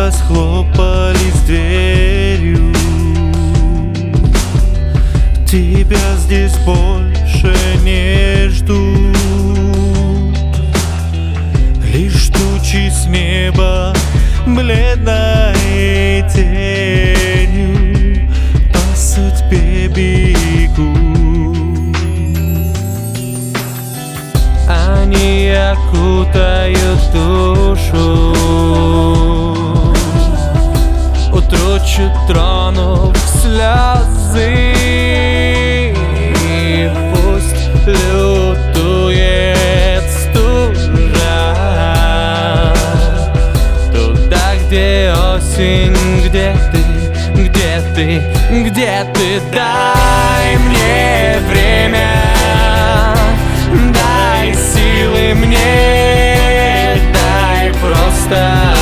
расхлопались дверью. Тебя здесь больше не ждут. Лишь тучи с неба бледной тенью по судьбе бегут. Они окутают душу, утручат, тронув слезы. Пусть лютует стужа туда, где осень, где ты, где ты, где ты. Дай мне время, дай силы мне, дай просто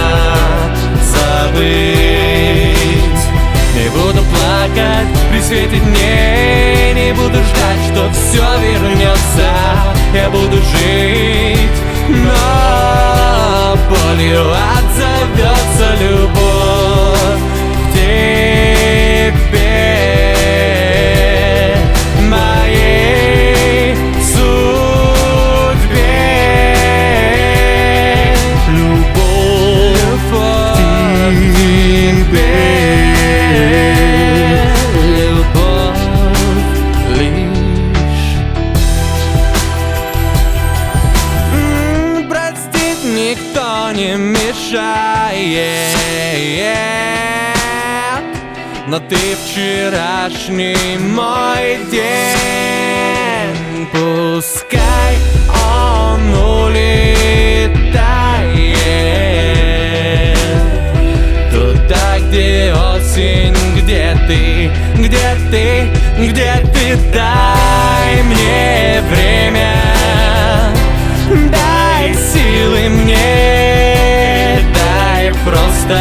забыть. Не буду плакать при свете дней, не буду ждать, что все вернется. Я буду жить, но болью отзовется любовь к тебе, моей судьбе. Любовь к тебе, любовь лишь. Простить никто не мешает, но ты вчерашний мой день. Пускай он улетает туда, где осень, где ты, где ты, где ты. Дай мне время, дай силы мне, дай просто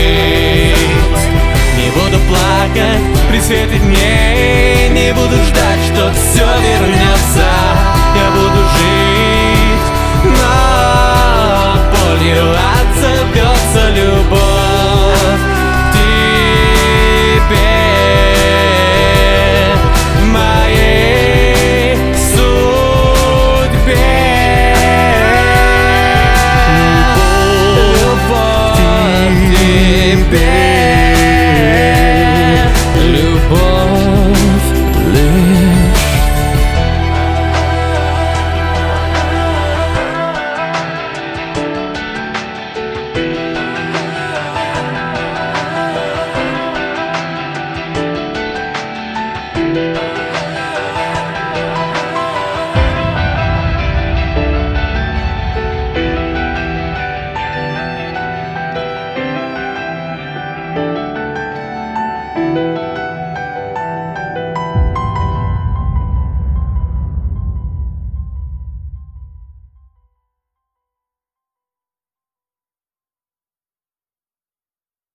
забыть. Не буду плакать при свете дней, не буду ждать,